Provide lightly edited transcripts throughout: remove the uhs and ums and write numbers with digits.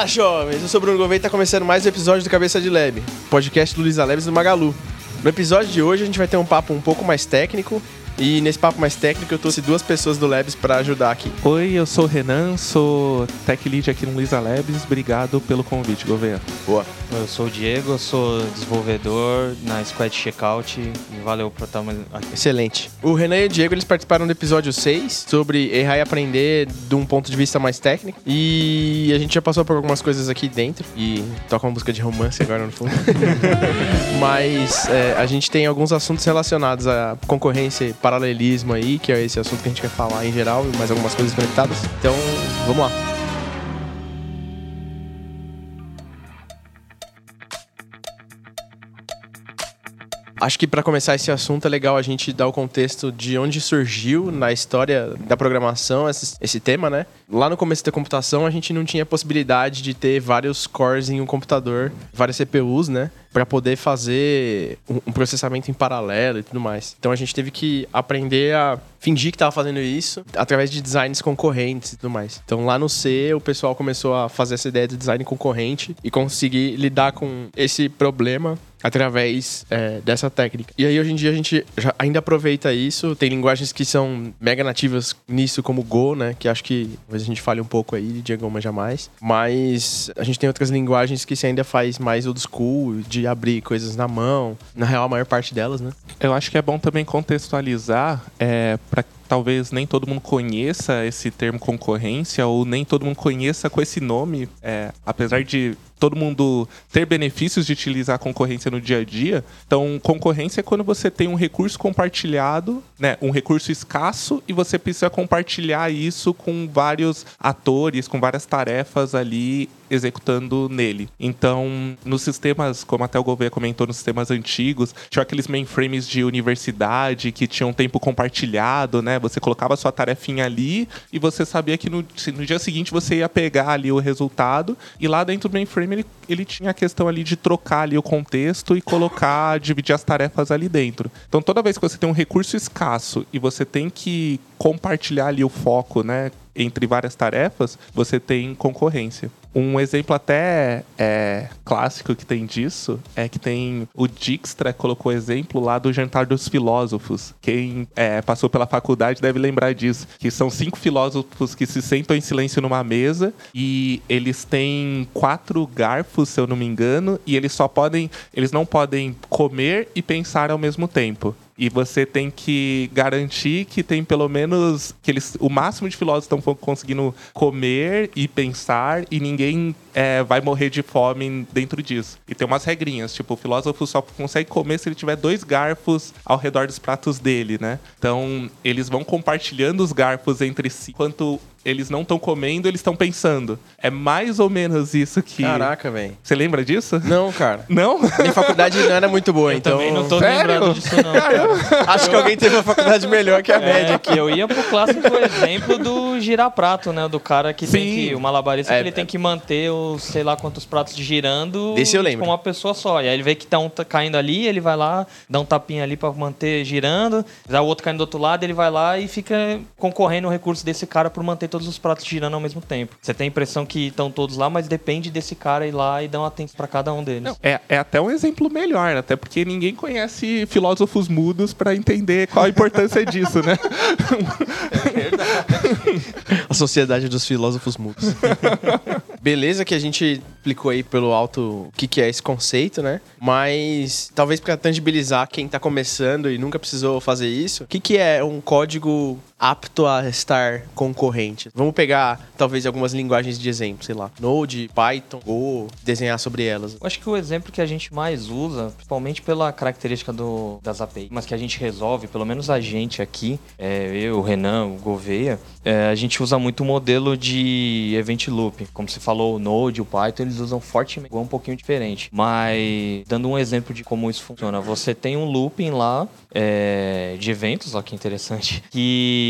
Fala, jovens! Eu sou o Bruno Gouveia e tá começando mais um episódio do Cabeça de Lab, podcast do Luiza Labs e do Magalu. No episódio de hoje a gente vai ter um papo um pouco mais técnico. E nesse papo mais técnico eu trouxe duas pessoas do Labs pra ajudar aqui. Oi, eu sou o Renan, sou Tech Lead aqui no Luiza Labs. Obrigado pelo convite, Gouveia. Boa. Eu sou o Diego, eu sou desenvolvedor na Squad Checkout e valeu por estar aqui. Excelente. O Renan e o Diego, eles participaram do episódio 6 sobre errar e aprender de um ponto de vista mais técnico. E a gente já passou por algumas coisas aqui dentro e toca uma música de romance agora no fundo. Mas a gente tem alguns assuntos relacionados à concorrência e paralelismo aí, que é esse assunto que a gente quer falar em geral, e mais algumas coisas conectadas. Então, vamos lá. Acho que para começar esse assunto é legal a gente dar o contexto de onde surgiu na história da programação esse tema, né? Lá no começo da computação a gente não tinha possibilidade de ter vários cores em um computador, várias CPUs, né? Para poder fazer um processamento em paralelo e tudo mais. Então a gente teve que aprender a fingir que estava fazendo isso através de designs concorrentes e tudo mais. Então lá no C o pessoal começou a fazer essa ideia de design concorrente e conseguir lidar com esse problema através dessa técnica. E aí, hoje em dia, a gente ainda aproveita isso. Tem linguagens que são mega nativas nisso, como Go, né? Que acho que talvez a gente fale um pouco aí, Diego manja mais. Mas a gente tem outras linguagens que se ainda faz mais old school, de abrir coisas na mão. Na real, a maior parte delas, né? Eu acho que é bom também contextualizar para talvez nem todo mundo conheça esse termo concorrência ou nem todo mundo conheça com esse nome, apesar de todo mundo ter benefícios de utilizar a concorrência no dia a dia. Então, concorrência é quando você tem um recurso compartilhado, né, um recurso escasso, e você precisa compartilhar isso com vários atores, com várias tarefas ali executando nele. Então, nos sistemas, como até o Gouveia comentou, nos sistemas antigos, tinha aqueles mainframes de universidade que tinham tempo compartilhado, né? Você colocava a sua tarefinha ali e você sabia que no dia seguinte você ia pegar ali o resultado, e lá dentro do mainframe ele tinha a questão ali de trocar ali o contexto e colocar, dividir as tarefas ali dentro. Então, toda vez que você tem um recurso escasso e você tem que compartilhar ali o foco, né, entre várias tarefas, você tem concorrência. Um exemplo até clássico que tem disso é que tem o Dijkstra colocou o exemplo lá do Jantar dos Filósofos. Quem passou pela faculdade deve lembrar disso, que são 5 filósofos que se sentam em silêncio numa mesa e eles têm 4 garfos, se eu não me engano, e eles não podem comer e pensar ao mesmo tempo. E você tem que garantir que tem pelo menos o máximo de filósofos estão conseguindo comer e pensar, e ninguém vai morrer de fome dentro disso. E tem umas regrinhas, tipo, o filósofo só consegue comer se ele tiver 2 garfos ao redor dos pratos dele, né? Então, eles vão compartilhando os garfos entre si, enquanto eles não estão comendo, eles estão pensando. É mais ou menos isso que... Caraca, velho. Você lembra disso? Não, cara. Não? Minha faculdade não era muito boa, então... Também não tô Sério? lembrado disso, não. Cara. Acho que alguém teve uma faculdade melhor que a média aqui. Que eu ia pro clássico exemplo do girar-prato, né? Do cara que tem que... O malabarista que ele tem que manter os, sei lá quantos pratos girando... Desse eu lembro. Com uma pessoa só. E aí ele vê que tá um caindo ali, ele vai lá, dá um tapinha ali pra manter girando. Já o outro caindo do outro lado, ele vai lá e fica concorrendo o recurso desse cara por manter todos os pratos girando ao mesmo tempo. Você tem a impressão que estão todos lá, mas depende desse cara ir lá e dar uma atenção pra cada um deles. Não, é até um exemplo melhor, até porque ninguém conhece filósofos mudos pra entender qual a importância disso, né? É verdade. A sociedade dos filósofos mudos. Beleza que a gente explicou aí pelo alto o que é esse conceito, né? Mas talvez para tangibilizar quem tá começando e nunca precisou fazer isso, o que é um código apto a estar concorrente? Vamos pegar talvez algumas linguagens de exemplo, sei lá, Node, Python, Go, desenhar sobre elas. Eu acho que o exemplo que a gente mais usa, principalmente pela característica das APIs, mas que a gente resolve, pelo menos a gente aqui, eu, o Renan, o Gouveia, a gente usa muito o modelo de Event Loop. Como você falou, o Node, o Python, eles usam fortemente, é um pouquinho diferente. Mas, dando um exemplo de como isso funciona, você tem um looping lá de eventos, olha que interessante, que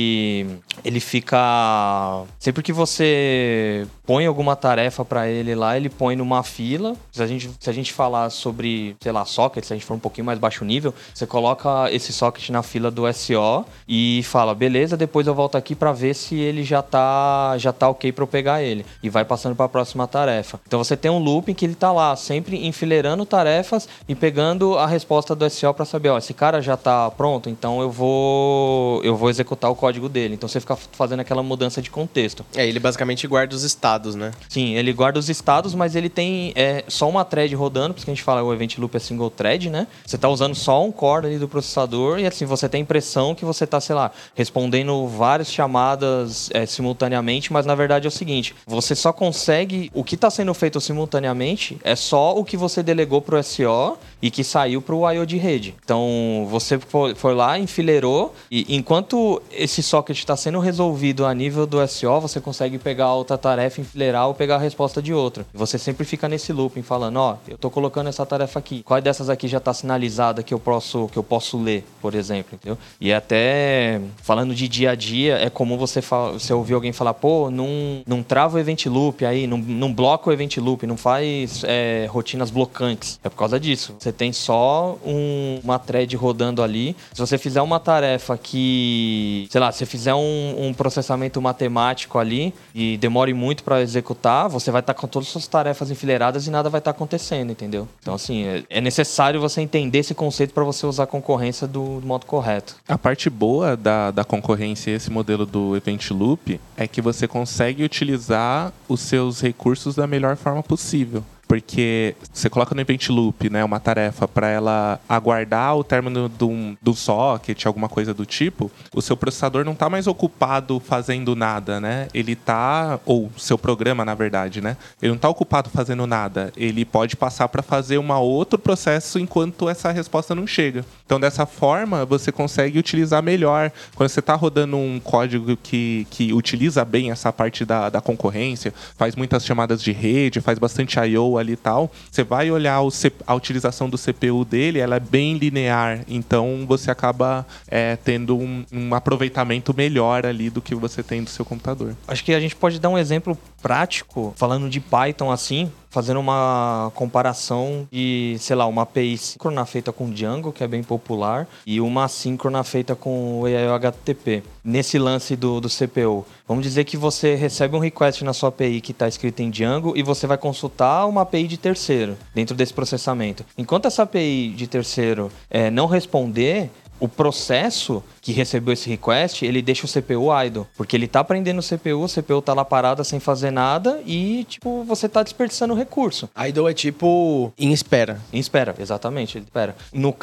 ele fica... Sempre que você põe alguma tarefa para ele lá, ele põe numa fila. Se a gente falar sobre, sei lá, socket, se a gente for um pouquinho mais baixo nível, você coloca esse socket na fila do SO e fala, beleza, depois eu volto aqui para ver se ele já tá ok para eu pegar ele. E vai passando para a próxima tarefa. Então você tem um looping que ele tá lá, sempre enfileirando tarefas e pegando a resposta do SO para saber, ó, esse cara já tá pronto, então eu vou executar o código dele. Então você fica fazendo aquela mudança de contexto. Ele basicamente guarda os estados, né? Sim, ele guarda os estados, mas ele tem só uma thread rodando, porque a gente fala o event loop é single thread, né? Você tá usando só um core ali do processador e assim, você tem a impressão que você tá, sei lá, respondendo várias chamadas simultaneamente, mas na verdade é o seguinte, você só consegue, o que tá sendo feito simultaneamente é só o que você delegou pro SO e que saiu pro I/O de rede. Então, você foi lá, enfileirou, e enquanto esse socket está sendo resolvido a nível do SO, você consegue pegar outra tarefa, enfileirar ou pegar a resposta de outra. Você sempre fica nesse looping, falando, ó, eu tô colocando essa tarefa aqui. Qual dessas aqui já tá sinalizada que eu posso ler, por exemplo, entendeu? E até, falando de dia a dia, é comum você ouvir alguém falar, pô, não trava o event loop aí, não bloca o event loop, não faz rotinas blocantes. É por causa disso. Você tem só uma thread rodando ali. Se você fizer uma tarefa que, sei lá, se você fizer um processamento matemático ali e demore muito para executar, você vai estar com todas as suas tarefas enfileiradas e nada vai estar acontecendo, entendeu? Então, assim, é necessário você entender esse conceito para você usar a concorrência do modo correto. A parte boa da concorrência e esse modelo do Event Loop é que você consegue utilizar os seus recursos da melhor forma possível. Porque você coloca no Event Loop, né, uma tarefa para ela aguardar o término do socket, alguma coisa do tipo, o seu processador não está mais ocupado fazendo nada, né? Ele está, ou seu programa, na verdade, né? Ele não está ocupado fazendo nada. Ele pode passar para fazer um outro processo enquanto essa resposta não chega. Então, dessa forma, você consegue utilizar melhor. Quando você está rodando um código que utiliza bem essa parte da concorrência, faz muitas chamadas de rede, faz bastante I/O ali e tal, você vai olhar a utilização do CPU dele, ela é bem linear, então você acaba tendo um aproveitamento melhor ali do que você tem do seu computador. Acho que a gente pode dar um exemplo prático, falando de Python assim, fazendo uma comparação de, sei lá, uma API síncrona feita com Django, que é bem popular, e uma assíncrona feita com o HTTP. Nesse lance do CPU, vamos dizer que você recebe um request na sua API que está escrito em Django e você vai consultar uma API de terceiro dentro desse processamento. Enquanto essa API de terceiro não responder, o processo que recebeu esse request, ele deixa o CPU idle, porque ele tá aprendendo o CPU tá lá parada sem fazer nada e, tipo, você tá desperdiçando o recurso. Idle é tipo em espera. Em espera, exatamente, ele espera. No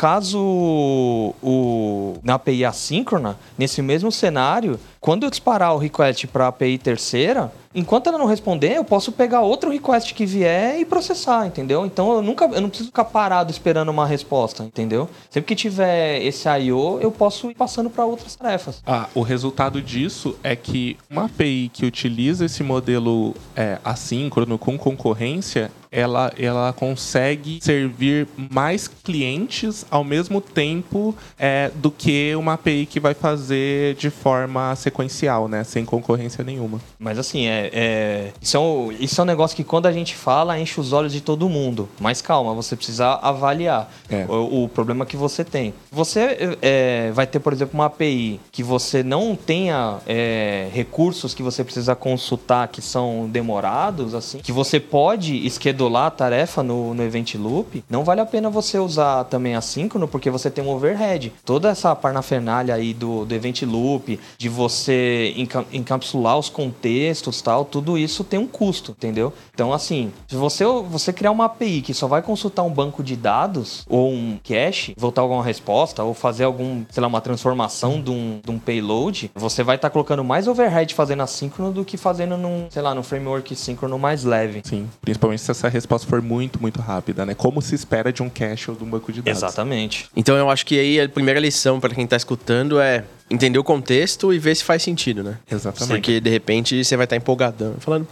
caso, na API assíncrona, nesse mesmo cenário, quando eu disparar o request para a API terceira, enquanto ela não responder, eu posso pegar outro request que vier e processar, entendeu? Então eu não preciso ficar parado esperando uma resposta, entendeu? Sempre que tiver esse I/O, eu posso ir passando para outras tarefas. O resultado disso é que uma API que utiliza esse modelo assíncrono com concorrência, ela consegue servir mais clientes ao mesmo tempo do que uma API que vai fazer de forma sequencial, né? Sem concorrência nenhuma. Mas assim, isso é um negócio que quando a gente fala, enche os olhos de todo mundo. Mas calma, você precisa avaliar o problema que você tem. Você vai ter, por exemplo, uma API que você não tenha recursos que você precisa consultar que são demorados, assim, que você pode schedular a tarefa no Event Loop, não vale a pena você usar também assíncrono, porque você tem um overhead. Toda essa parnafernália aí do Event Loop, de você encapsular os contextos, tal, tudo isso tem um custo, entendeu? Então, assim, se você criar uma API que só vai consultar um banco de dados, ou um cache, voltar alguma resposta, ou fazer uma transformação de um payload, você vai estar colocando mais overhead fazendo assíncrono do que fazendo num framework síncrono mais leve. Sim, principalmente se essa resposta for muito, muito rápida, né? Como se espera de um cache ou de um banco de dados. Exatamente. Então eu acho que aí a primeira lição para quem tá escutando é entender o contexto e ver se faz sentido, né? Exatamente. Porque de repente você vai estar empolgadão, falando, pô,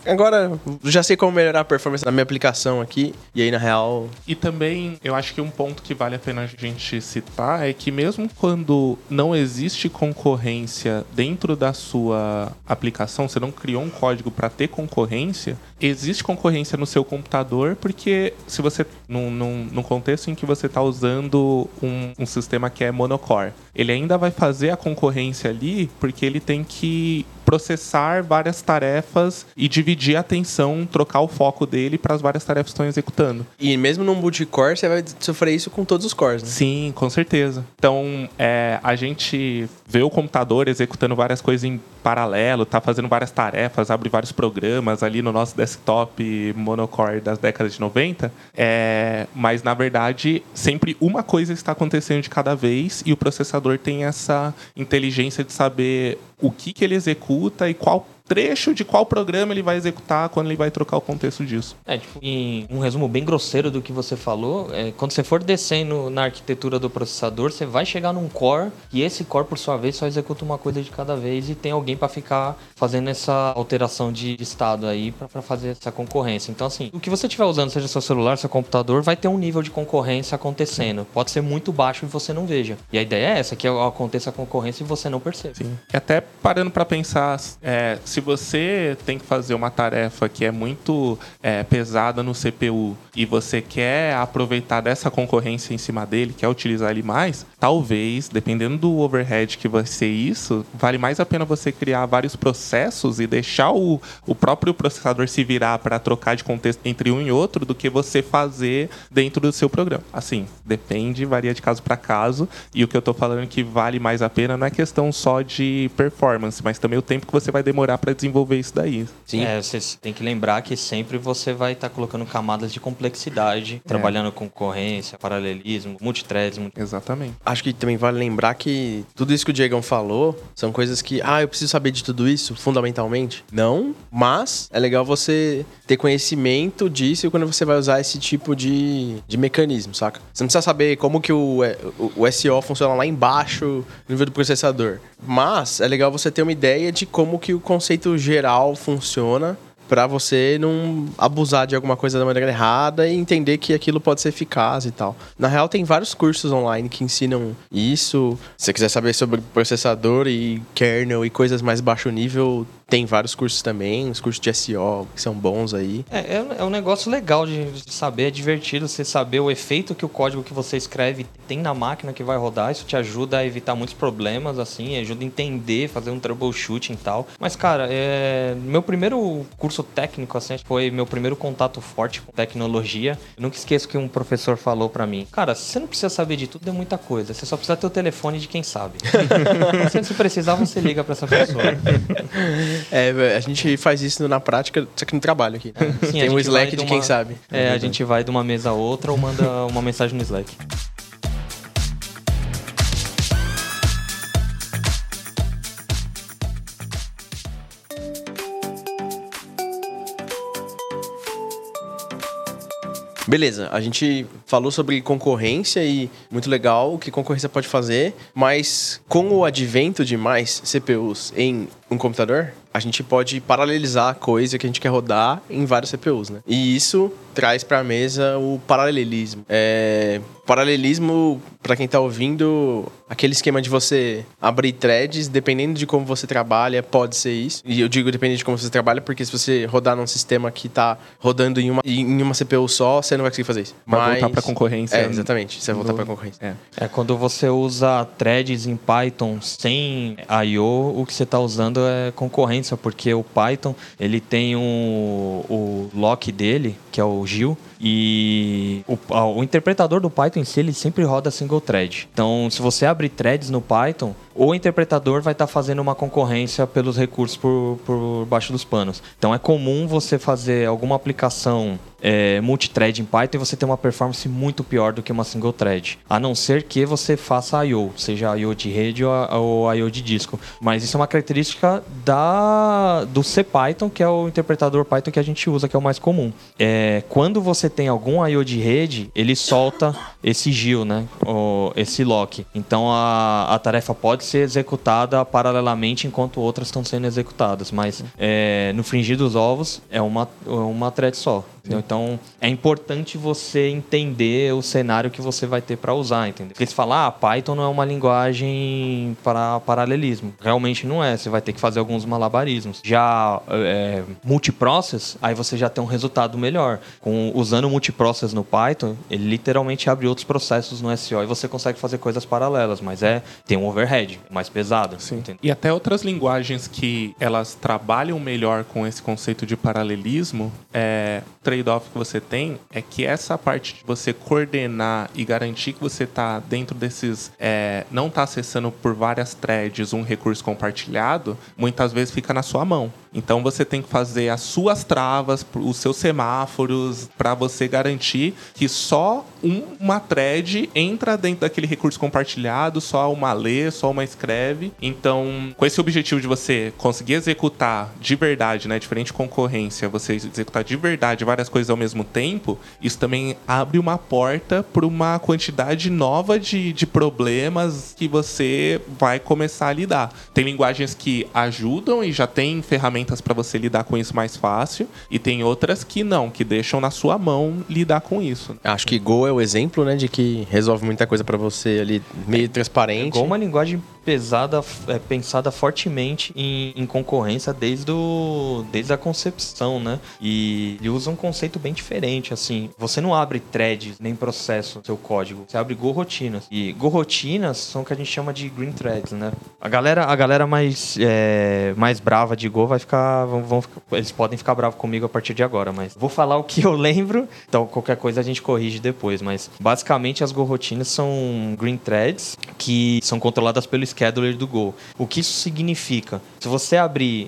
agora já sei como melhorar a performance da minha aplicação aqui. E aí, na real... E também, eu acho que um ponto que vale a pena a gente citar é que mesmo quando não existe concorrência dentro da sua aplicação, você não criou um código para ter concorrência, existe concorrência no seu computador, porque se você, num contexto em que você está usando um sistema que é monocore, ele ainda vai fazer a concorrência ali, porque ele tem que processar várias tarefas e dividir a atenção, trocar o foco dele para as várias tarefas que estão executando. E mesmo num multicore, você vai sofrer isso com todos os cores, né? Sim, com certeza. Então, a gente vê o computador executando várias coisas em paralelo, tá fazendo várias tarefas, abre vários programas ali no nosso desktop monocore das décadas de 90, mas, na verdade, sempre uma coisa está acontecendo de cada vez e o processador tem essa inteligência de saber o que ele executa e qual trecho de qual programa ele vai executar quando ele vai trocar o contexto disso. Em um resumo bem grosseiro do que você falou, quando você for descendo na arquitetura do processador, você vai chegar num core e esse core, por sua vez, só executa uma coisa de cada vez e tem alguém para ficar fazendo essa alteração de estado aí para fazer essa concorrência. Então, assim, o que você estiver usando, seja seu celular, seu computador, vai ter um nível de concorrência acontecendo. Pode ser muito baixo e você não veja. E a ideia é essa, que aconteça a concorrência e você não perceba. Sim. E até parando para pensar, se você tem que fazer uma tarefa que é muito pesada no CPU e você quer aproveitar dessa concorrência em cima dele, quer utilizar ele mais, talvez, dependendo do overhead que vai ser isso, vale mais a pena você criar vários processos e deixar o próprio processador se virar para trocar de contexto entre um e outro do que você fazer dentro do seu programa. Assim, depende, varia de caso para caso, e o que eu tô falando que vale mais a pena não é questão só de performance, mas também o tempo que você vai demorar para desenvolver isso daí. Sim. Você tem que lembrar que sempre você vai estar colocando camadas de complexidade, trabalhando com concorrência, paralelismo, multithreads. Exatamente. Acho que também vale lembrar que tudo isso que o Diegão falou são coisas que, eu preciso saber de tudo isso, fundamentalmente. Não, mas é legal você ter conhecimento disso quando você vai usar esse tipo de mecanismo, saca? Você não precisa saber como que o SO funciona lá embaixo no nível do processador. Mas é legal você ter uma ideia de como que o conceito geral funciona para você não abusar de alguma coisa da maneira errada e entender que aquilo pode ser eficaz e tal. Na real, tem vários cursos online que ensinam isso. Se você quiser saber sobre processador e kernel e coisas mais baixo nível, tem vários cursos também, os cursos de SEO que são bons aí. É um negócio legal de saber, é divertido você saber o efeito que o código que você escreve tem na máquina que vai rodar. Isso te ajuda a evitar muitos problemas, assim, ajuda a entender, fazer um troubleshooting e tal. Mas, cara, meu primeiro curso técnico, assim, foi meu primeiro contato forte com tecnologia. Eu nunca esqueço que um professor falou pra mim: cara, você não precisa saber de tudo, é muita coisa. Você só precisa ter o telefone de quem sabe. Se precisar, você liga pra essa pessoa. A gente faz isso na prática, só que no trabalho aqui. Né? Sim, tem um Slack de quem sabe. A gente vai de uma mesa a outra ou manda uma mensagem no Slack. Beleza, a gente falou sobre concorrência e muito legal o que concorrência pode fazer, mas com o advento de mais CPUs em um computador, a gente pode paralelizar a coisa que a gente quer rodar em vários CPUs, né? E isso traz para a mesa o paralelismo. Paralelismo, para quem tá ouvindo, aquele esquema de você abrir threads, dependendo de como você trabalha, pode ser isso. E eu digo dependendo de como você trabalha, porque se você rodar num sistema que tá rodando em uma CPU só, você não vai conseguir fazer isso. Vai voltar pra concorrência. Exatamente, você vai voltar pra concorrência. Quando você usa threads em Python sem I/O, o que você tá usando é concorrência, porque o Python, ele tem o lock dele, que é o GIL, e o interpretador do Python em si, ele sempre roda single thread. Então, se você abrir threads no Python, o interpretador vai estar fazendo uma concorrência pelos recursos por baixo dos panos. Então, é comum você fazer alguma aplicação multithread em Python e você ter uma performance muito pior do que uma single thread. A não ser que você faça I/O, seja I/O de rede ou I/O de disco. Mas isso é uma característica do CPython, que é o interpretador Python que a gente usa, que é o mais comum. Quando você tem algum I/O de rede, ele solta esse GIL, né? Esse lock. Então, a tarefa pode pode ser executada paralelamente enquanto outras estão sendo executadas. Mas no frigir dos ovos é uma thread só. Então, é importante você entender o cenário que você vai ter para usar, entendeu? Porque se falar, Python não é uma linguagem para paralelismo. Realmente não é. Você vai ter que fazer alguns malabarismos. Já multiprocess, aí você já tem um resultado melhor. Usando multiprocess no Python, ele literalmente abre outros processos no SO e você consegue fazer coisas paralelas, mas tem um overhead mais pesado. E até outras linguagens que elas trabalham melhor com esse conceito de paralelismo, trade-off que você tem é que essa parte de você coordenar e garantir que você está dentro desses... não está acessando por várias threads um recurso compartilhado, muitas vezes fica na sua mão. Então você tem que fazer as suas travas, os seus semáforos, para você garantir que só uma thread entra dentro daquele recurso compartilhado, só uma lê, só uma escreve. Então, com esse objetivo de você conseguir executar de verdade, né, diferente de concorrência, você executar de verdade várias coisas ao mesmo tempo, isso também abre uma porta para uma quantidade nova de problemas que você vai começar a lidar. Tem linguagens que ajudam e já tem ferramentas para você lidar com isso mais fácil, e tem outras que não, que deixam na sua mão lidar com isso. Acho que Go é o exemplo, né, de que resolve muita coisa para você ali, meio transparente. Go é uma linguagem pensada fortemente em concorrência desde a concepção, né? E ele usa um conceito bem diferente, assim. Você não abre threads nem processo no seu código, você abre Go rotinas. E Go rotinas são o que a gente chama de green threads, né? A galera mais brava de Go vai ficar... eles podem ficar bravos comigo a partir de agora, mas vou falar o que eu lembro, então qualquer coisa a gente corrige depois, mas basicamente as Go rotinas são green threads que são controladas pelo scheduler do Go. O que isso significa? Se você abrir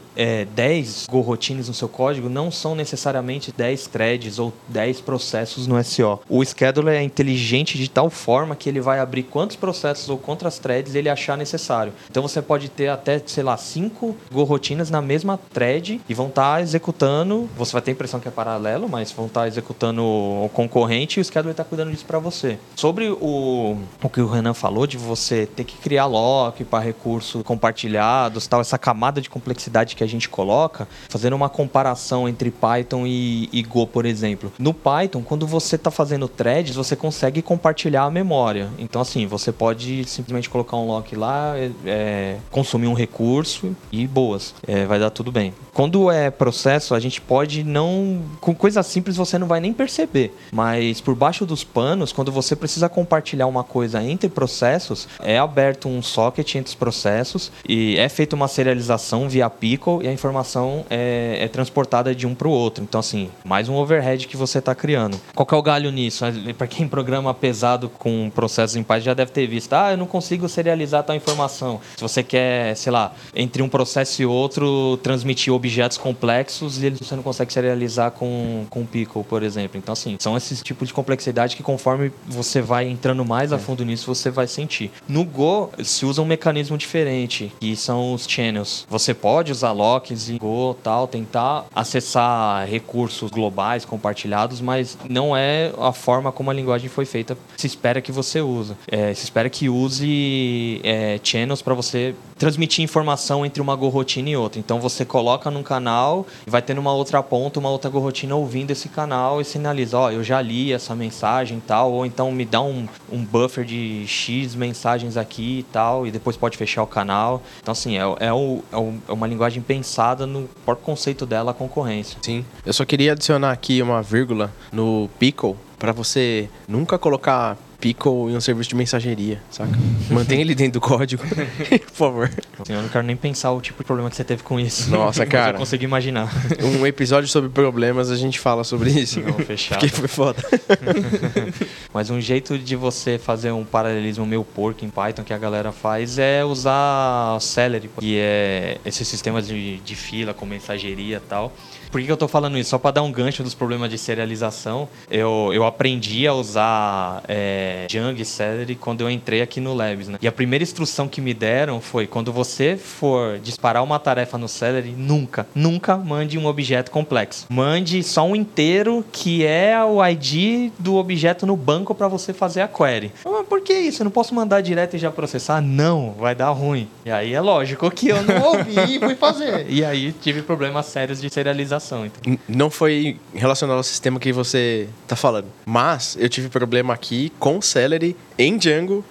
10 Go routines no seu código, não são necessariamente 10 threads ou 10 processos no SO. O scheduler é inteligente de tal forma que ele vai abrir quantos processos ou quantas threads ele achar necessário. Então você pode ter até, 5 Go rotinas na mesma thread e vão estar executando, você vai ter a impressão que é paralelo, mas vão estar executando o concorrente e o scheduler está cuidando disso para você. Sobre o que o Renan falou de você ter que criar lock para recursos compartilhados, tal, essa camada de complexidade que a gente coloca, fazendo uma comparação entre Python e Go, por exemplo. No Python, quando você está fazendo threads, você consegue compartilhar a memória. Então, assim, você pode simplesmente colocar um lock lá, consumir um recurso e boas. Vai dar tudo bem. Quando é processo, a gente pode não... Com coisas simples você não vai nem perceber. Mas por baixo dos panos, quando você precisa compartilhar uma coisa entre processos, é aberto um socket entre os processos e é feita uma serialização via pickle e a informação é transportada de um para o outro. Então, assim, mais um overhead que você está criando. Qual que é o galho nisso? Para quem programa pesado com processos em Python já deve ter visto. Eu não consigo serializar tal informação. Se você quer, sei lá, entre um processo e outro, transmitir objetos complexos e você não consegue serializar com pickle, por exemplo. Então, assim, são esses tipos de complexidade que conforme você vai entrando mais a fundo nisso, você vai sentir. No Go, se usa um mecanismo diferente, que são os channels. Você pode usar locks em Go, tentar acessar recursos globais, compartilhados, mas não é a forma como a linguagem foi feita. Se espera que você use. Se espera que use channels para você transmitir informação entre uma Go rotina e outra. Então você coloca num canal e vai ter numa outra ponta uma outra Go rotina ouvindo esse canal e sinaliza, eu já li essa mensagem e tal, ou então me dá um buffer de X mensagens aqui e tal, e depois pode fechar o canal. Então, assim, é uma linguagem pensada no próprio conceito dela, a concorrência. Sim. Eu só queria adicionar aqui uma vírgula no pickle para você nunca colocar pickle em um serviço de mensageria, saca? Mantenha ele dentro do código, por favor. Eu não quero nem pensar o tipo de problema que você teve com isso. Nossa, cara. Eu consigo imaginar. Um episódio sobre problemas, a gente fala sobre isso. Não, fechado. Porque foi foda. Mas um jeito de você fazer um paralelismo meio porco em Python que a galera faz é usar Celery, que é esses sistemas de fila com mensageria e tal. Por que eu tô falando isso? Só para dar um gancho dos problemas de serialização, eu aprendi a usar Django e Celery quando eu entrei aqui no Labs, né? E a primeira instrução que me deram foi, quando você for disparar uma tarefa no Celery, nunca mande um objeto complexo. Mande só um inteiro que é o ID do objeto no banco para você fazer a query. Mas por que isso? Eu não posso mandar direto e já processar? Não, vai dar ruim. E aí é lógico que eu não ouvi e fui fazer. E aí tive problemas sérios de serialização. Então. Não foi relacionado ao sistema que você tá falando. Mas eu tive problema aqui com Celery em Django,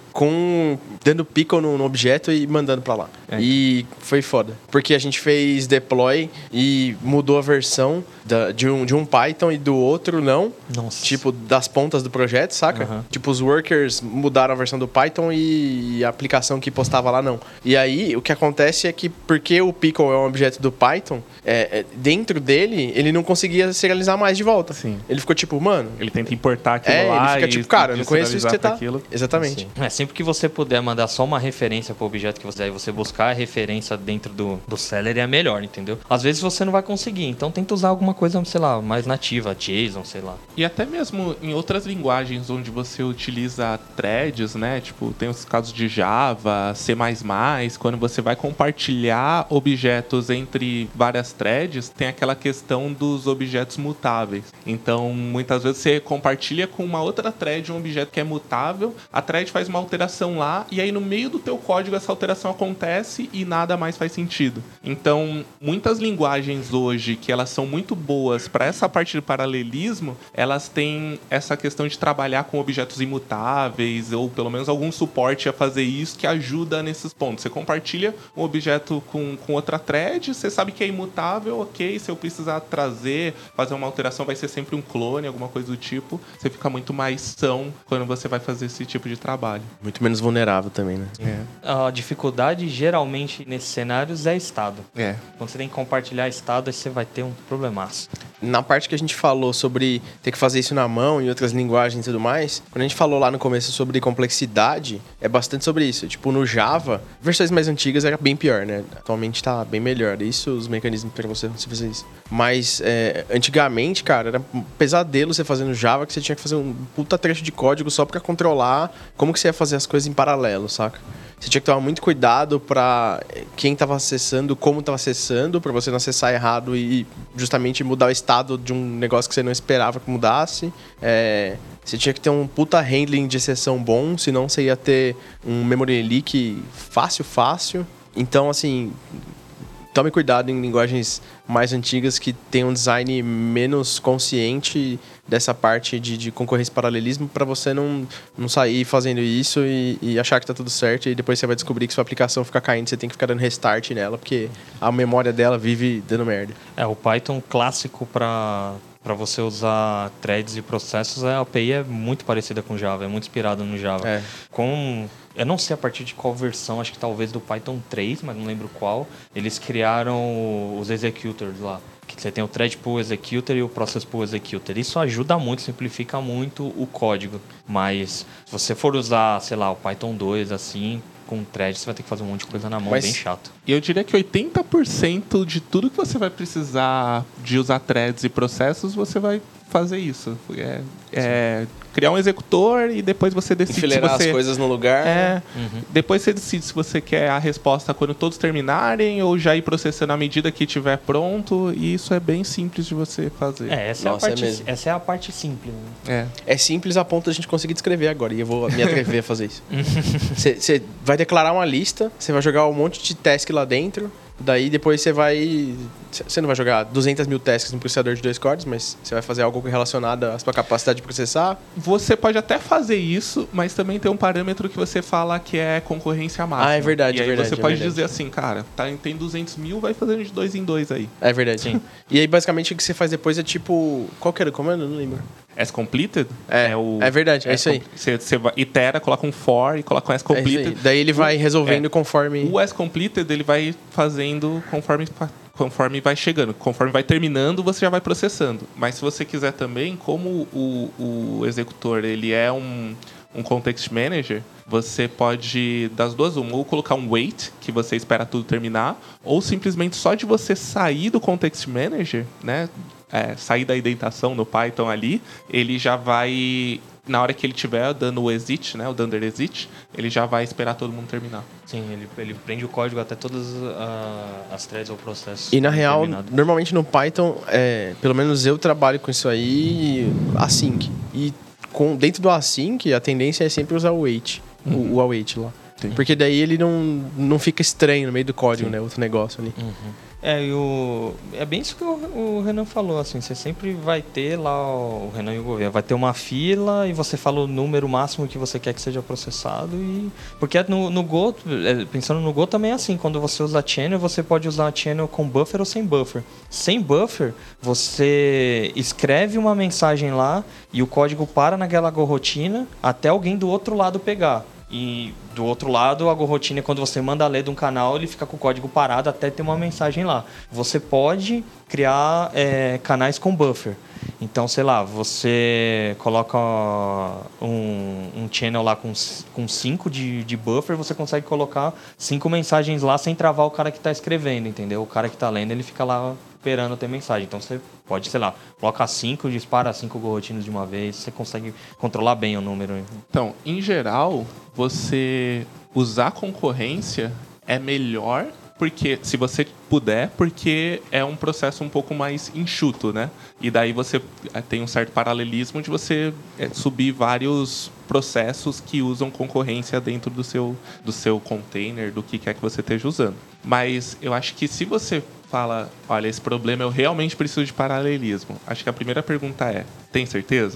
dando pickle no objeto e mandando pra lá. E foi foda. Porque a gente fez deploy e mudou a versão de um Python e do outro não. Nossa. Tipo, das pontas do projeto, saca? Uhum. Tipo, os workers mudaram a versão do Python e a aplicação que postava lá não. E aí, o que acontece é que, porque o pickle é um objeto do Python, dentro dele, ele não conseguia serializar mais de volta. Sim. Ele ficou tipo, mano... Ele tenta importar aquilo lá ele fica tipo, cara, eu não conheço isso que você tá... Aquilo. Exatamente. Sempre que você puder mandar só uma referência pro objeto que você buscar a referência dentro do Celery é melhor, entendeu? Às vezes você não vai conseguir, então tenta usar alguma coisa, sei lá, mais nativa, JSON, sei lá. E até mesmo em outras linguagens onde você utiliza threads, né? Tipo, tem os casos de Java, C++, quando você vai compartilhar objetos entre várias threads, tem aquela questão dos objetos mutáveis. Então, muitas vezes você compartilha com uma outra thread um objeto que é mutável, a thread faz uma alteração lá, e aí no meio do teu código essa alteração acontece e nada mais faz sentido. Então, muitas linguagens hoje que elas são muito boas para essa parte de paralelismo, elas têm essa questão de trabalhar com objetos imutáveis, ou pelo menos algum suporte a fazer isso que ajuda nesses pontos. Você compartilha um objeto com outra thread, você sabe que é imutável, ok, se eu precisar fazer uma alteração, vai ser sempre um clone, alguma coisa do tipo. Você fica muito mais são quando você vai fazer esse tipo de trabalho. Muito menos vulnerável também, né? A dificuldade, geralmente, nesses cenários é estado. Quando você tem que compartilhar estado, aí você vai ter um problemaço. Na parte que a gente falou sobre ter que fazer isso na mão e outras linguagens e tudo mais, quando a gente falou lá no começo sobre complexidade, é bastante sobre isso. Tipo, no Java, versões mais antigas era bem pior, né? Atualmente tá bem melhor. Isso, os mecanismos para você fazer isso. Mas, antigamente, cara, era um pesadelo você fazer no Java, que você tinha que fazer um puta trecho de código só pra controlar como que você ia fazer as coisas em paralelo, saca? Você tinha que tomar muito cuidado pra quem tava acessando, como tava acessando, pra você não acessar errado e justamente mudar o estado de um negócio que você não esperava que mudasse. Você tinha que ter um puta handling de exceção bom, senão você ia ter um memory leak fácil. Então, assim, tome cuidado em linguagens mais antigas que tem um design menos consciente dessa parte de concorrência e paralelismo, para você não sair fazendo isso e achar que tá tudo certo, e depois você vai descobrir que sua aplicação fica caindo, você tem que ficar dando restart nela, porque a memória dela vive dando merda. O Python clássico para você usar threads e processos, a API é muito parecida com Java, é muito inspirada no Java. Eu não sei a partir de qual versão, acho que talvez do Python 3, mas não lembro qual, eles criaram os executors lá. Que você tem o thread pool executor e o process pool executor. Isso ajuda muito, simplifica muito o código. Mas se você for usar, sei lá, o Python 2, assim, com thread, você vai ter que fazer um monte de coisa na mão, bem chato. E eu diria que 80% de tudo que você vai precisar de usar threads e processos, você vai fazer isso. Criar um executor e depois você decide enfileirar as coisas no lugar. Depois você decide se você quer a resposta quando todos terminarem ou já ir processando à medida que estiver pronto. E isso é bem simples de você fazer. Essa é a parte simples. Né? É simples a ponto de a gente conseguir descrever agora. E eu vou me atrever a fazer isso. Você vai declarar uma lista, você vai jogar um monte de task lá dentro. Daí depois você não vai jogar 200 mil tasks no processador de 2 cores, mas você vai fazer algo relacionado à sua capacidade de processar. Você pode até fazer isso, mas também tem um parâmetro que você fala que é concorrência máxima. É verdade, e aí verdade. Você pode dizer assim, cara, tem 200 mil, vai fazendo de 2 em 2 aí. É verdade. Sim. E aí basicamente o que você faz depois é tipo... Qual que era o comando? Eu não lembro. As completed? É verdade, é isso aí. Você itera, coloca um for e coloca um as completed. Daí ele vai resolvendo conforme... O as completed, ele vai fazendo conforme vai chegando. Conforme vai terminando, você já vai processando. Mas se você quiser também, como o executor ele é um context manager, você pode, das duas, ou colocar um wait, que você espera tudo terminar, ou simplesmente só de você sair do context manager, né? Sair da indentação no Python ali, ele já vai na hora que ele estiver dando o exit, né, o dunder exit, ele já vai esperar todo mundo terminar. Sim, ele prende o código até todas as threads ou processos. E na real, normalmente no Python, pelo menos eu trabalho com isso aí, async. E dentro do async, a tendência é sempre usar o wait, o await lá. Sim. Porque daí ele não fica estranho no meio do código, né? Outro negócio ali. É bem isso que o Renan falou, assim, você sempre vai ter lá, o Renan e o Gouveia, vai ter uma fila e você fala o número máximo que você quer que seja processado. Porque no Go, pensando no Go também é assim, quando você usa channel, você pode usar a channel com buffer ou sem buffer. Sem buffer, você escreve uma mensagem lá e o código para naquela gorrotina até alguém do outro lado pegar. E do outro lado, a gorrotina, quando você manda ler de um canal, ele fica com o código parado até ter uma mensagem lá. Você pode criar canais com buffer. Então, sei lá, você coloca um channel lá com 5 de buffer, você consegue colocar 5 mensagens lá sem travar o cara que está escrevendo, entendeu? O cara que está lendo, ele fica lá esperando ter mensagem. Então, você pode, sei lá, coloca 5, dispara 5 gorrotinas de uma vez, você consegue controlar bem o número. Então, em geral, você usar concorrência é melhor, porque se você puder, porque é um processo um pouco mais enxuto, né? E daí você tem um certo paralelismo de você subir vários processos que usam concorrência dentro do seu container, do que quer que você esteja usando. Mas eu acho que se você fala, olha, esse problema eu realmente preciso de paralelismo, acho que a primeira pergunta é, tem certeza?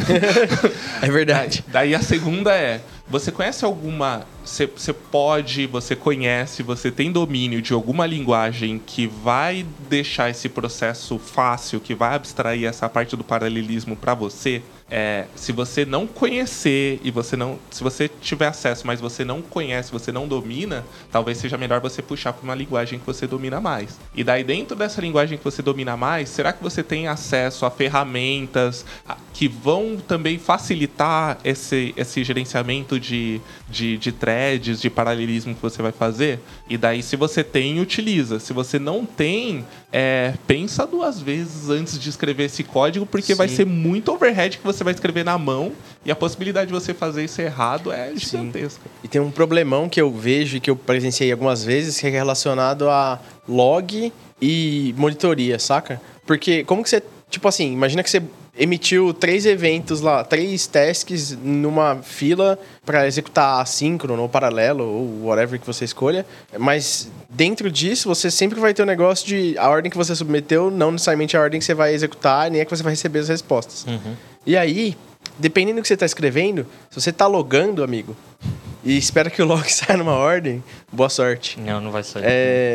É verdade. Daí a segunda é, você conhece alguma... Você conhece, você tem domínio de alguma linguagem que vai deixar esse processo fácil, que vai abstrair essa parte do paralelismo para você? Se você não conhecer e se você tiver acesso, mas você não conhece, você não domina, talvez seja melhor você puxar para uma linguagem que você domina mais. E daí, dentro dessa linguagem que você domina mais, será que você tem acesso a ferramentas que vão também facilitar esse gerenciamento de threads, de paralelismo que você vai fazer? E daí, se você tem, utiliza. Se você não tem, pensa 2 vezes antes de escrever esse código, porque Sim. vai ser muito overhead que você vai escrever na mão e a possibilidade de você fazer isso errado é gigantesca. Sim. E tem um problemão que eu vejo e que eu presenciei algumas vezes, que é relacionado a log e monitoria, saca? Porque como que você... Tipo assim, imagina que você emitiu 3 eventos lá, 3 tasks numa fila para executar assíncrono ou paralelo ou whatever que você escolha, mas dentro disso você sempre vai ter um negócio de a ordem que você submeteu não necessariamente a ordem que você vai executar, nem é que você vai receber as respostas. Uhum. E aí, dependendo do que você está escrevendo, se você está logando, amigo, e espera que o log saia numa ordem, boa sorte. Não vai sair.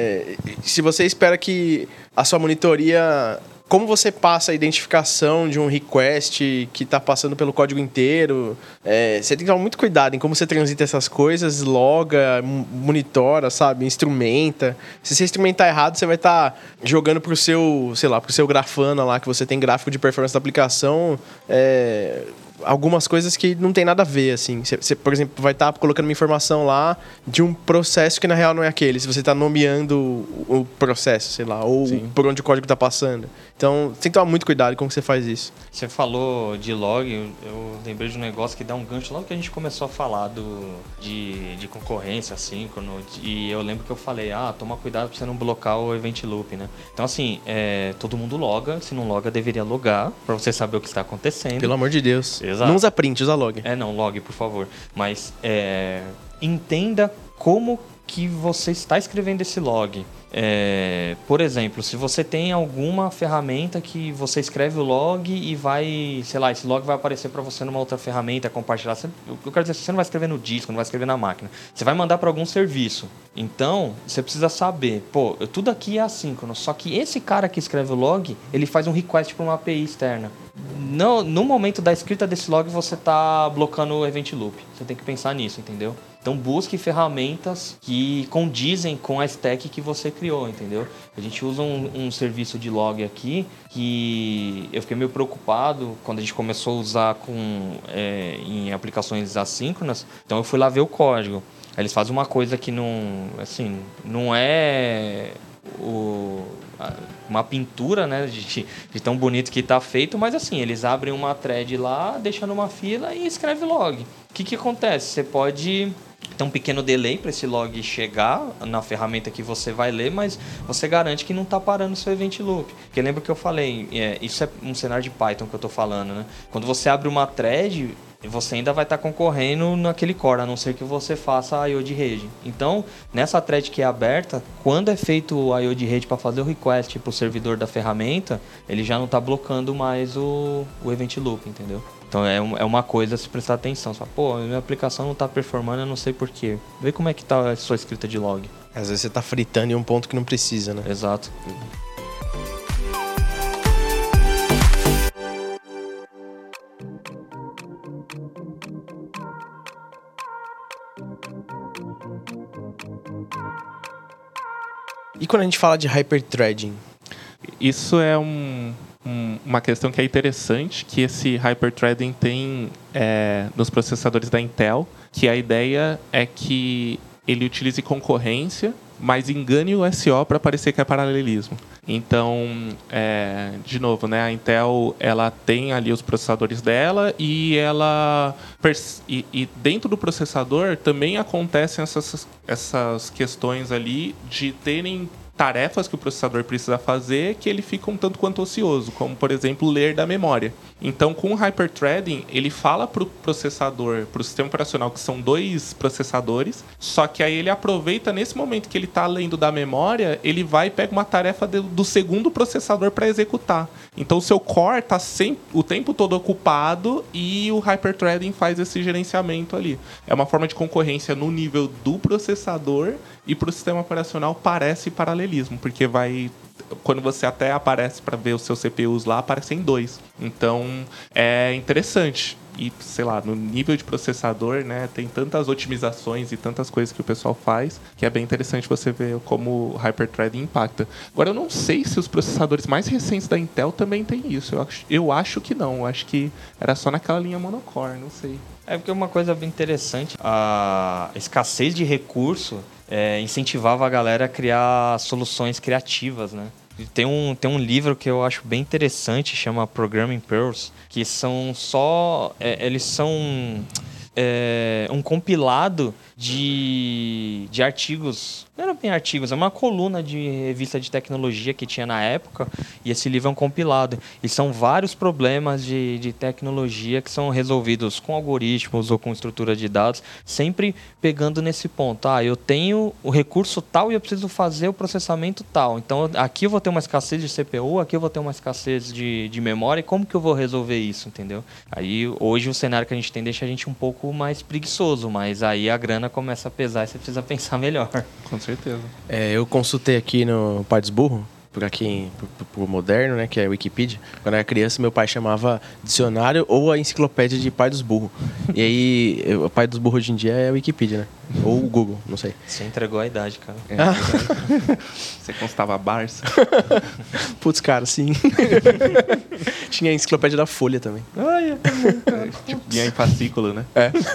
Se você espera que a sua monitoria... Como você passa a identificação de um request que está passando pelo código inteiro? Você tem que tomar muito cuidado em como você transita essas coisas, loga, monitora, sabe? Instrumenta. Se você instrumentar errado, você vai estar jogando pro seu, sei lá, pro seu Grafana lá, que você tem gráfico de performance da aplicação, algumas coisas que não tem nada a ver, assim. Você, por exemplo, vai estar colocando uma informação lá de um processo que na real não é aquele. Se você está nomeando o processo, sei lá, ou Sim. por onde o código está passando. Então, você tem que tomar muito cuidado com como você faz isso. Você falou de log, eu lembrei de um negócio que dá um gancho logo que a gente começou a falar de concorrência, assíncrono, e eu lembro que eu falei, toma cuidado para você não blocar o event loop, né? Então, assim, todo mundo loga, se não loga, deveria logar, para você saber o que está acontecendo. Pelo amor de Deus. Exato. Não usa print, usa log. Não, log, por favor. Mas entenda como que você está escrevendo esse log. Por exemplo, se você tem alguma ferramenta que você escreve o log e vai, sei lá, esse log vai aparecer para você numa outra ferramenta, compartilhar. Eu quero dizer, você não vai escrever no disco, não vai escrever na máquina. Você vai mandar para algum serviço. Então, você precisa saber, tudo aqui é assíncrono, só que esse cara que escreve o log, ele faz um request para uma API externa. No momento da escrita desse log, você está blocando o event loop. Você tem que pensar nisso, entendeu? Então, busque ferramentas que condizem com a stack que você criou, entendeu? A gente usa um serviço de log aqui que eu fiquei meio preocupado quando a gente começou a usar em aplicações assíncronas. Então, eu fui lá ver o código. Aí eles fazem uma coisa que não é uma pintura, né, de tão bonito que tá feito, mas assim, eles abrem uma thread lá, deixam numa fila e escreve log. O que acontece? Você pode ter um pequeno delay para esse log chegar na ferramenta que você vai ler, mas você garante que não está parando o seu event loop. Porque lembra que eu falei, isso é um cenário de Python que eu estou falando, né? Quando você abre uma thread, você ainda vai estar concorrendo naquele core, a não ser que você faça I/O de rede. Então, nessa thread que é aberta, quando é feito o I/O de rede para fazer o request para o servidor da ferramenta, ele já não está blocando mais o event loop, entendeu? Então é uma coisa a se prestar atenção. Você fala, pô, minha aplicação não está performando, eu não sei porquê. Vê como é que está a sua escrita de log. Às vezes você está fritando em um ponto que não precisa, né? Exato. E quando a gente fala de hyperthreading? Isso é uma questão que é interessante, que esse hyperthreading tem nos processadores da Intel, que a ideia é que ele utilize concorrência, mas engane o SO para parecer que é paralelismo. Então, de novo, né, a Intel ela tem ali os processadores dela e dentro do processador também acontecem essas questões ali de terem tarefas que o processador precisa fazer que ele fica um tanto quanto ocioso, como, por exemplo, ler da memória. Então, com o hyperthreading, ele fala para o processador, para o sistema operacional, que são 2 processadores, só que aí ele aproveita, nesse momento que ele está lendo da memória, ele vai e pega uma tarefa do segundo processador para executar. Então, o seu core está o tempo todo ocupado e o hyperthreading faz esse gerenciamento ali. É uma forma de concorrência no nível do processador e para o sistema operacional parece paralelismo, porque quando você até aparece para ver os seus CPUs lá, aparecem 2. Então, é interessante. E, sei lá, no nível de processador, né, tem tantas otimizações e tantas coisas que o pessoal faz, que é bem interessante você ver como o hyperthreading impacta. Agora, eu não sei se os processadores mais recentes da Intel também tem isso. Eu acho que não. Eu acho que era só naquela linha monocore, não sei. É porque uma coisa bem interessante, a escassez de recurso incentivava a galera a criar soluções criativas, né? Tem um livro que eu acho bem interessante, chama Programming Pearls, que são eles são um compilado de artigos. Não era bem artigos, é uma coluna de revista de tecnologia que tinha na época, e esse livro é um compilado. E são vários problemas de tecnologia que são resolvidos com algoritmos ou com estrutura de dados, sempre pegando nesse ponto. Eu tenho o recurso tal e eu preciso fazer o processamento tal. Então, aqui eu vou ter uma escassez de CPU, aqui eu vou ter uma escassez de memória, e como que eu vou resolver isso, entendeu? Aí, hoje, o cenário que a gente tem deixa a gente um pouco mais preguiçoso, mas aí a grana começa a pesar e você precisa pensar melhor. Com certeza. Eu consultei aqui no Pai dos Burros, por aqui, pro moderno, né, que é a Wikipedia. Quando eu era criança, meu pai chamava dicionário ou a enciclopédia de Pai dos Burros. E aí, o Pai dos Burros hoje em dia é a Wikipedia, né? Ou o Google, não sei. Você entregou a idade, cara. Você constava a Barça? Putz, cara, sim. Tinha a enciclopédia da Folha também. Vinha em fascículo, né?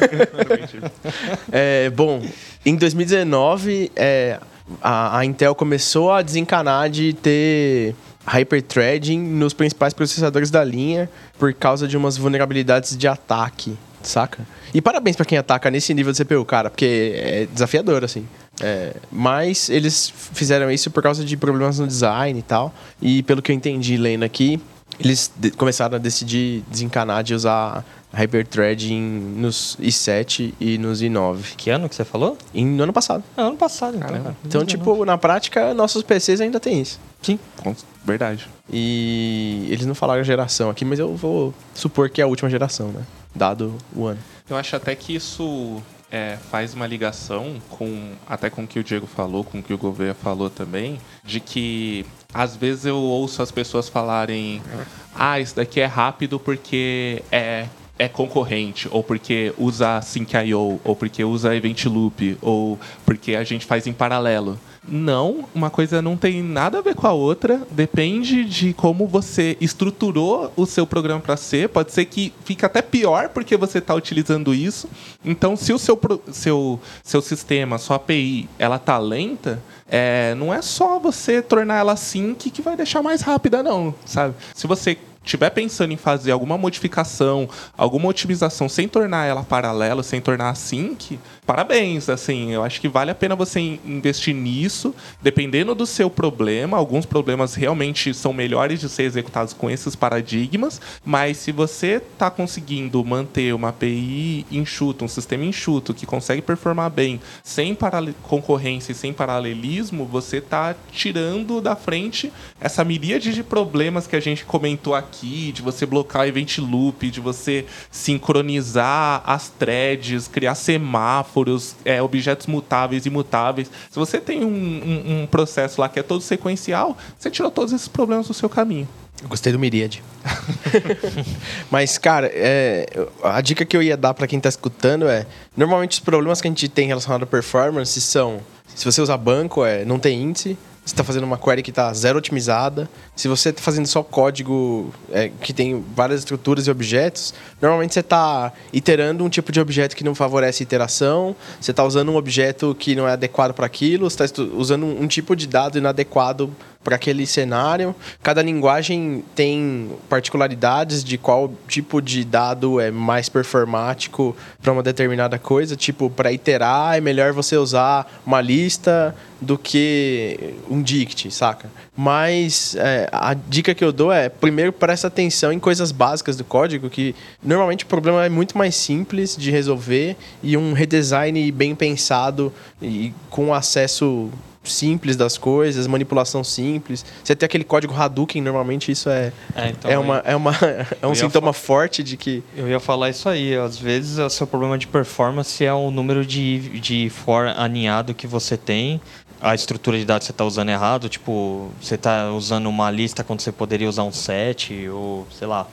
Bom, em 2019, a Intel começou a desencanar de ter hyperthreading nos principais processadores da linha por causa de umas vulnerabilidades de ataque, saca? E parabéns pra quem ataca nesse nível de CPU, cara, porque é desafiador, assim. Mas eles fizeram isso por causa de problemas no design e tal. E pelo que eu entendi lendo aqui, eles começaram a decidir desencanar de usar hyperthreading nos i7 e nos i9. Que ano que você falou? No ano passado. Ano passado, então. Caramba. Então, tipo, na prática, nossos PCs ainda tem isso. Sim. Verdade. E eles não falaram a geração aqui, mas eu vou supor que é a última geração, né? Dado o ano. Eu acho até que isso faz uma ligação até com o que o Diego falou, com o que o Gouveia falou também, de que às vezes eu ouço as pessoas falarem isso daqui é rápido porque é concorrente, ou porque usa Sync.io, ou porque usa Event Loop, ou porque a gente faz em paralelo. Não, uma coisa não tem nada a ver com a outra. Depende de como você estruturou o seu programa para ser. Pode ser que fique até pior porque você está utilizando isso. Então, se o seu sistema, sua API, ela tá lenta, não é só você tornar ela sync que vai deixar mais rápida, não, sabe? Se você estiver pensando em fazer alguma modificação, alguma otimização sem tornar ela paralelo, sem tornar sync, parabéns, assim, eu acho que vale a pena você investir nisso, dependendo do seu problema. Alguns problemas realmente são melhores de ser executados com esses paradigmas, mas se você está conseguindo manter uma API enxuta, um sistema enxuto, que consegue performar bem, sem concorrência e sem paralelismo, você está tirando da frente essa miríade de problemas que a gente comentou aqui, de você bloquear o event loop, de você sincronizar as threads, criar semáforos, objetos mutáveis e imutáveis. Se você tem um processo lá que é todo sequencial, você tirou todos esses problemas do seu caminho. Eu gostei do Myriad. Mas, cara, a dica que eu ia dar para quem tá escutando normalmente os problemas que a gente tem relacionados à performance são, se você usar banco, não tem índice. Você está fazendo uma query que está zero otimizada. Se você está fazendo só código que tem várias estruturas e objetos, normalmente você está iterando um tipo de objeto que não favorece iteração, você está usando um objeto que não é adequado para aquilo, você está usando um tipo de dado inadequado para aquele cenário. Cada linguagem tem particularidades de qual tipo de dado é mais performático para uma determinada coisa. Tipo, para iterar é melhor você usar uma lista do que um dict, saca? Mas a dica que eu dou primeiro, presta atenção em coisas básicas do código, que normalmente o problema é muito mais simples de resolver e um redesign bem pensado e com acesso simples das coisas, manipulação simples. Você tem aquele código Hadouken, normalmente isso um sintoma forte de que... Eu ia falar isso aí. Às vezes, o seu problema de performance é o número de for aninhado que você tem. A estrutura de dados que você está usando errado. Tipo, você está usando uma lista quando você poderia usar um set, ou sei lá.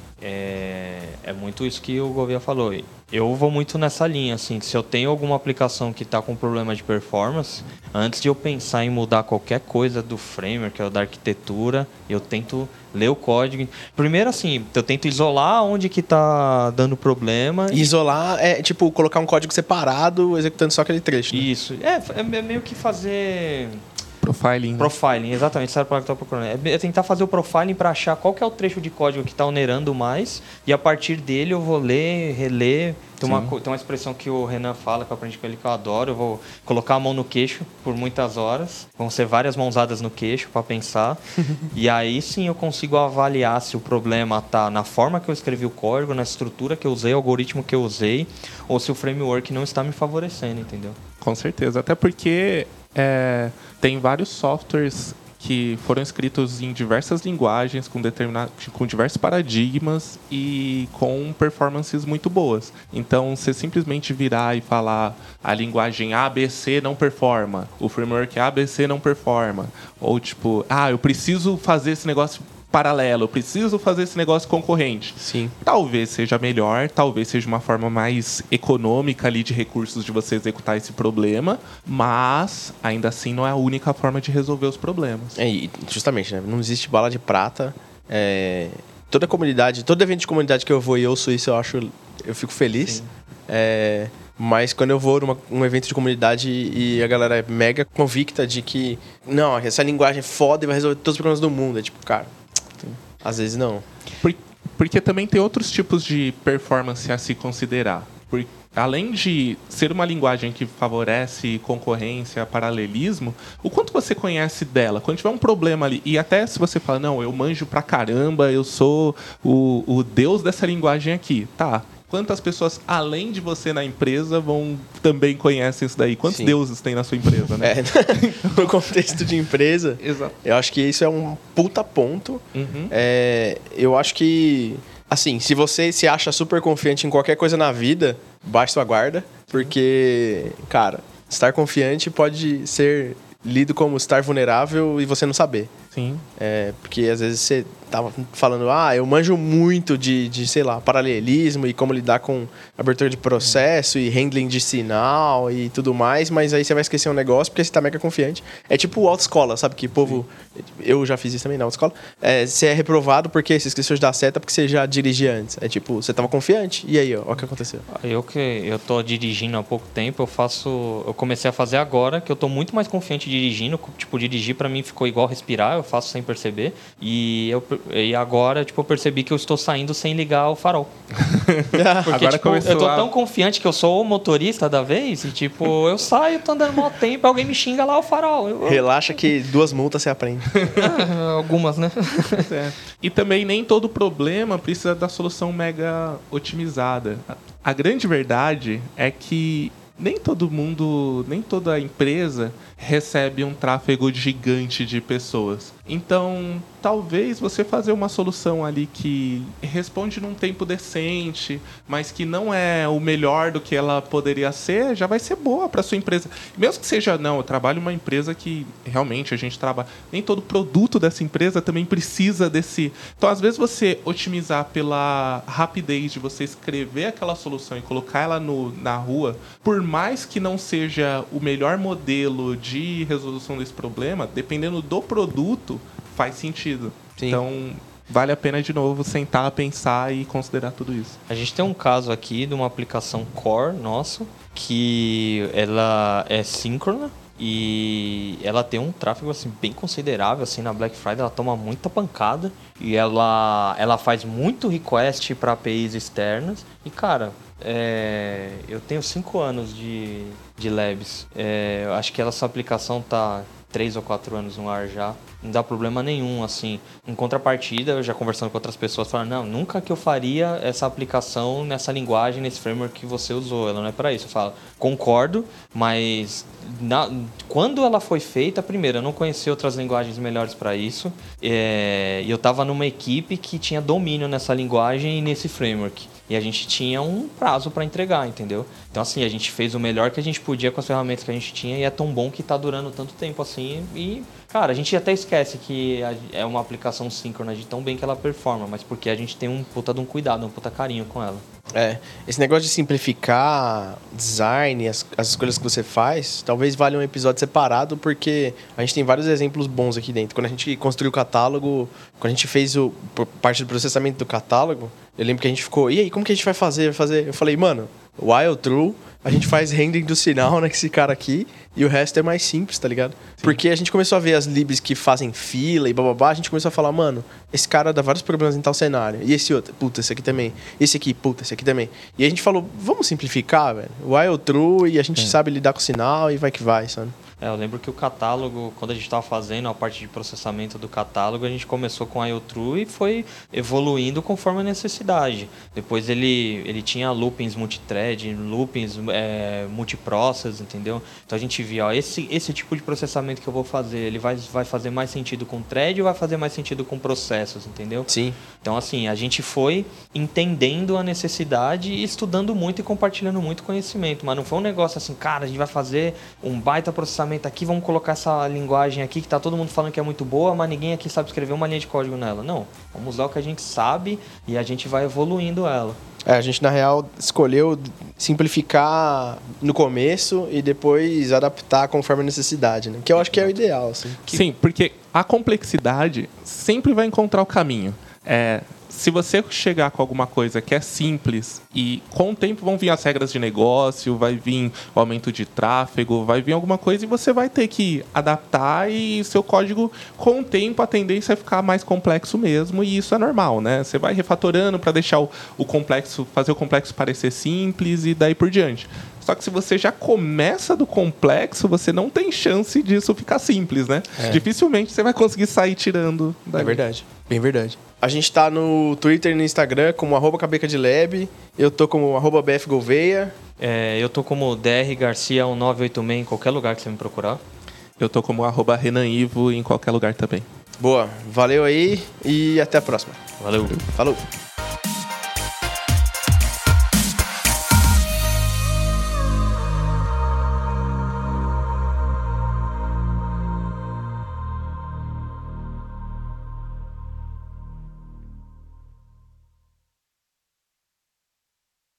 É muito isso que o Gouveia falou. Eu vou muito nessa linha, assim, se eu tenho alguma aplicação que está com problema de performance, antes de eu pensar em mudar qualquer coisa do framework ou da arquitetura, eu tento ler o código. Primeiro, assim, eu tento isolar onde que está dando problema. Isolar tipo colocar um código separado, executando só aquele trecho. Né? Isso. É meio que fazer... Profiling. Profiling, exatamente. Essa era a palavra que eu estava procurando. É tentar fazer o profiling para achar qual que é o trecho de código que está onerando mais, e a partir dele eu vou ler, reler. Tem uma expressão que o Renan fala, que eu aprendi com ele, que eu adoro. Eu vou colocar a mão no queixo por muitas horas. Vão ser várias mãozadas no queixo para pensar. E aí sim eu consigo avaliar se o problema está na forma que eu escrevi o código, na estrutura que eu usei, o algoritmo que eu usei, ou se o framework não está me favorecendo, entendeu? Com certeza. Até porque tem vários softwares que foram escritos em diversas linguagens, com diversos paradigmas e com performances muito boas. Então, você simplesmente virar e falar a linguagem ABC não performa, o framework ABC não performa, ou tipo, eu preciso fazer esse negócio paralelo, eu preciso fazer esse negócio concorrente. Sim. Talvez seja melhor, talvez seja uma forma mais econômica ali de recursos de você executar esse problema, mas ainda assim não é a única forma de resolver os problemas. E justamente, né? Não existe bala de prata. Toda comunidade, todo evento de comunidade que eu vou e ouço isso, eu fico feliz. Mas quando eu vou num evento de comunidade e a galera é mega convicta de que não, essa linguagem é foda e vai resolver todos os problemas do mundo, é tipo, cara, às vezes não. Porque também tem outros tipos de performance a se considerar. Além de ser uma linguagem que favorece concorrência, paralelismo, o quanto você conhece dela? Quando tiver um problema ali, e até se você fala, não, eu manjo pra caramba, eu sou o deus dessa linguagem aqui, tá? Quantas pessoas, além de você na empresa, também conhecem isso daí? Quantos deuses tem na sua empresa, né? No contexto de empresa, exato. Eu acho que isso é um puta ponto. Uhum. Eu acho que, assim, se você se acha super confiante em qualquer coisa na vida, baixe sua guarda, porque, cara, estar confiante pode ser lido como estar vulnerável e você não saber. Sim. Porque às vezes você tava falando, eu manjo muito de sei lá, paralelismo e como lidar com abertura de processo e handling de sinal e tudo mais, mas aí você vai esquecer um negócio porque você tá mega confiante. É tipo autoescola, sabe? Que povo... Eu já fiz isso também na autoescola. Você é reprovado porque você esqueceu de dar seta porque você já dirigia antes. É tipo, você tava confiante e aí, ó, o que aconteceu? Eu tô dirigindo há pouco tempo, eu comecei a fazer agora, que eu tô muito mais confiante dirigindo. Tipo, dirigir pra mim ficou igual respirar, eu faço sem perceber. E agora, tipo, eu percebi que eu estou saindo sem ligar o farol. Porque, Agora tipo, eu tô começou tão confiante que eu sou o motorista da vez e, tipo, eu saio, tô andando mau tempo, alguém me xinga lá o farol. Relaxa que 2 multas você aprende. Algumas, né? E também nem todo problema precisa da solução mega otimizada. A grande verdade é que nem todo mundo, nem toda empresa recebe um tráfego gigante de pessoas. Então, talvez você fazer uma solução ali que responde num tempo decente, mas que não é o melhor do que ela poderia ser, já vai ser boa para sua empresa. Mesmo que seja, não, eu trabalho em uma empresa que realmente a gente trabalha. Nem todo produto dessa empresa também precisa desse. Então, às vezes, você otimizar pela rapidez de você escrever aquela solução e colocar ela na rua, por mais que não seja o melhor modelo de resolução desse problema, dependendo do produto, faz sentido. Sim. Então, vale a pena, de novo, sentar, pensar e considerar tudo isso. A gente tem um caso aqui de uma aplicação core nosso, que ela é síncrona e ela tem um tráfego assim, bem considerável. Assim, na Black Friday ela toma muita pancada e ela faz muito request para APIs externas. E, cara, eu tenho 5 anos de Labs. Eu acho que essa aplicação tá 3 ou 4 anos no ar já. Não dá problema nenhum, assim. Em contrapartida, eu já conversando com outras pessoas, falando, não, nunca que eu faria essa aplicação nessa linguagem, nesse framework que você usou. Ela não é para isso. Eu falo, concordo, mas quando ela foi feita, primeiro, eu não conhecia outras linguagens melhores para isso. E eu estava numa equipe que tinha domínio nessa linguagem e nesse framework. E a gente tinha um prazo para entregar, entendeu? Então, assim, a gente fez o melhor que a gente podia com as ferramentas que a gente tinha e é tão bom que tá durando tanto tempo assim. E, cara, a gente até esquece que é uma aplicação síncrona de tão bem que ela performa, mas porque a gente tem um puta de um cuidado, um puta carinho com ela. Esse negócio de simplificar design, as escolhas que você faz, talvez valha um episódio separado, porque a gente tem vários exemplos bons aqui dentro. Quando a gente construiu o catálogo, quando a gente fez parte do processamento do catálogo, eu lembro que a gente ficou, e aí, como que a gente vai fazer? Eu falei, mano, while true, a gente faz rendering do sinal nesse cara aqui e o resto é mais simples, tá ligado? Sim. Porque a gente começou a ver as libs que fazem fila e bababá, a gente começou a falar, mano, esse cara dá vários problemas em tal cenário. E esse outro, puta, esse aqui também. Esse aqui, puta, esse aqui também. E a gente falou, vamos simplificar, velho. While true e a gente sabe lidar com o sinal e vai que vai, sabe? Eu lembro que o catálogo, quando a gente estava fazendo a parte de processamento do catálogo, a gente começou com a IoTrue e foi evoluindo conforme a necessidade. Depois ele tinha loopings multithread, loopings multiprocess, entendeu? Então a gente via, ó, esse tipo de processamento que eu vou fazer, ele vai fazer mais sentido com thread ou vai fazer mais sentido com processos, entendeu? Sim. Então, assim, a gente foi entendendo a necessidade e estudando muito e compartilhando muito conhecimento. Mas não foi um negócio assim, cara, a gente vai fazer um baita processamento aqui, vamos colocar essa linguagem aqui que tá todo mundo falando que é muito boa, mas ninguém aqui sabe escrever uma linha de código nela. Não, vamos usar o que a gente sabe e a gente vai evoluindo ela. A gente, na real, escolheu simplificar no começo e depois adaptar conforme a necessidade, né? Que eu acho que é o ideal, assim. Sim, porque a complexidade sempre vai encontrar o caminho. Se você chegar com alguma coisa que é simples e com o tempo vão vir as regras de negócio, vai vir o aumento de tráfego, vai vir alguma coisa e você vai ter que adaptar e seu código, com o tempo, a tendência é ficar mais complexo mesmo e isso é normal, né? Você vai refatorando para deixar o complexo, fazer o complexo parecer simples e daí por diante. Só que se você já começa do complexo, você não tem chance disso ficar simples, né? Dificilmente você vai conseguir sair tirando daí. É verdade, bem verdade. A gente tá no Twitter e no Instagram como @cabecadlab. Eu tô como @bfgouveia. Eu tô como drgarcia1986 em qualquer lugar que você me procurar. Eu tô como @renanivo em qualquer lugar também. Boa, valeu aí e até a próxima. Valeu. Falou.